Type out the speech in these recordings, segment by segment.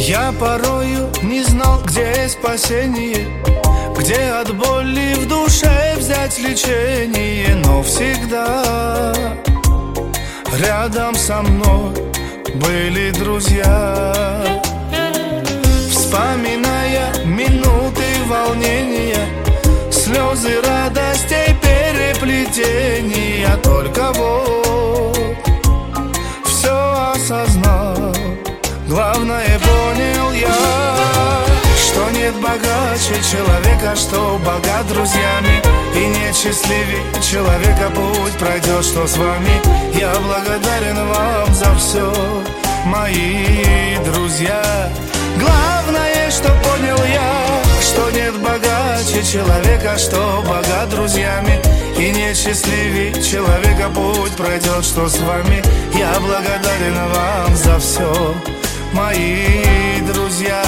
Я порою не знал, где спасение, где от боли в душе взять лечение. Но всегда рядом со мной были друзья. Вспоминая минуты волнения, слезы радостей, переплетения, только вот все осознал. Главное понял я, что нет богаче человека, что богат друзьями, и нет счастливее человека путь пройдет, что с вами. Я благодарен вам за все, мои друзья. Главное, что понял я, что нет богаче человека, что богат друзьями, и нет счастливее человека путь пройдет, что с вами. Я благодарен вам за все, мои друзья.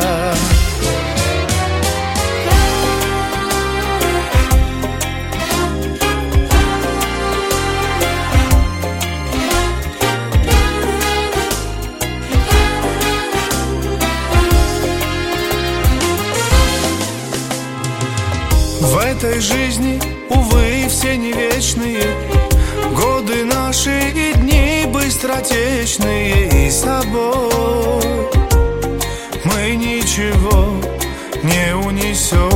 В этой жизни, увы, все не вечные, годы наши и дни быстротечные, и с собой мы ничего не унесем.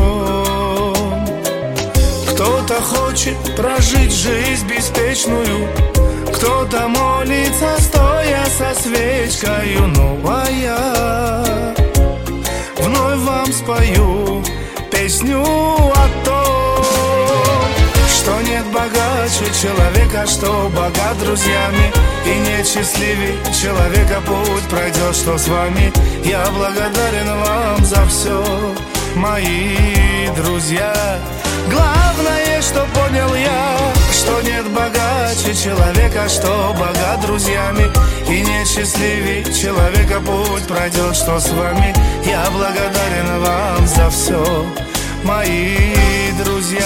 Кто-то хочет прожить жизнь беспечную, кто-то молится, стоя со свечкою. Ну а я вновь вам спою песню о том, что нет богаче человека, что богат друзьями, и нет счастливее человека путь пройдет, что с вами. Я благодарен вам за все, мои друзья. Главное, что понял я, что нет богаче человека, что богат друзьями, и нет счастливее человека путь пройдет, что с вами. Я благодарен вам за все, мои друзья.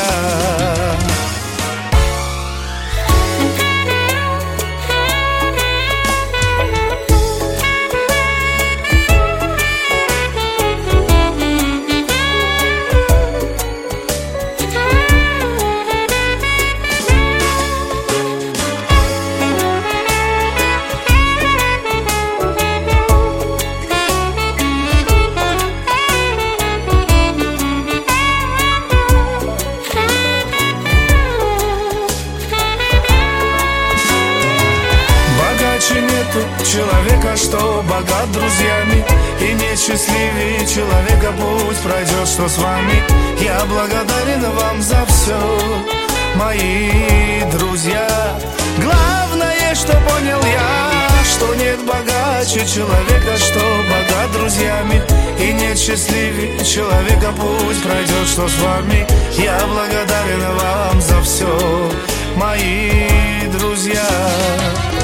Человека, что богат друзьями, и нет счастливее человека путь пройдет, что с вами. Я благодарен вам за все, мои друзья. Главное, что понял я, что нет богаче человека, что богат друзьями, и нет счастливее человека путь пройдет, что с вами. Я благодарен вам за все, мои друзья.